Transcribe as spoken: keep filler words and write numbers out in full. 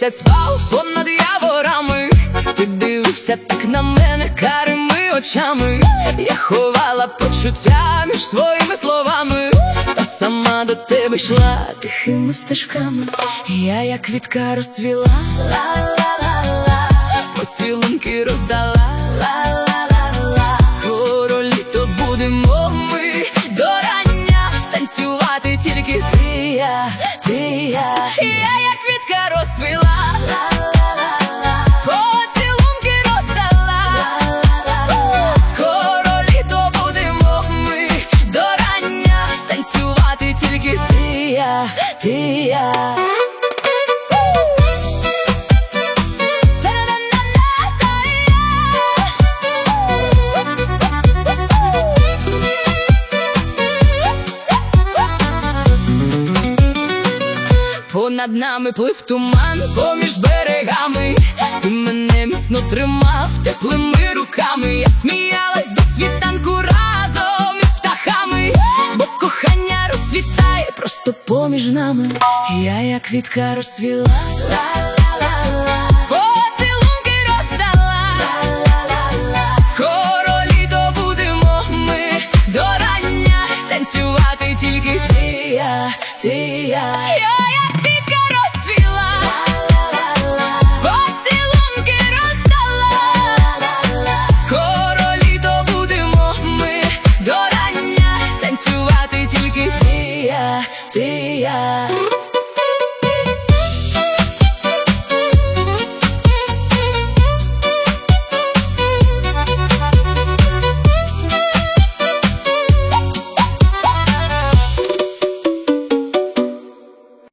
Місяць спав понад яворами, ти дивився так на мене карими очами. Я ховала почуття між своїми словами, та сама до тебе йшла тихими стежками. Я як квітка розцвіла, ла-ла-ла-ла, поцілунки роздала, ла-ла-ла-ла. Скоро літо будемо ми до рання, танцювати тільки ти і я, ти і я. Я як квітка розцвіла, ла-ла-ла-ла, поцілунки роздала, ла-ла-ла-ла. Скоро літо будемо ми до рання, танцювати тільки ти і я, ти і я. Понад нами плив туман, поміж берегами ти мене міцно тримав теплими руками. Я сміялась до світанку разом із птахами, бо кохання розцвітає просто поміж нами. Я як квітка розцвіла, ла-ла.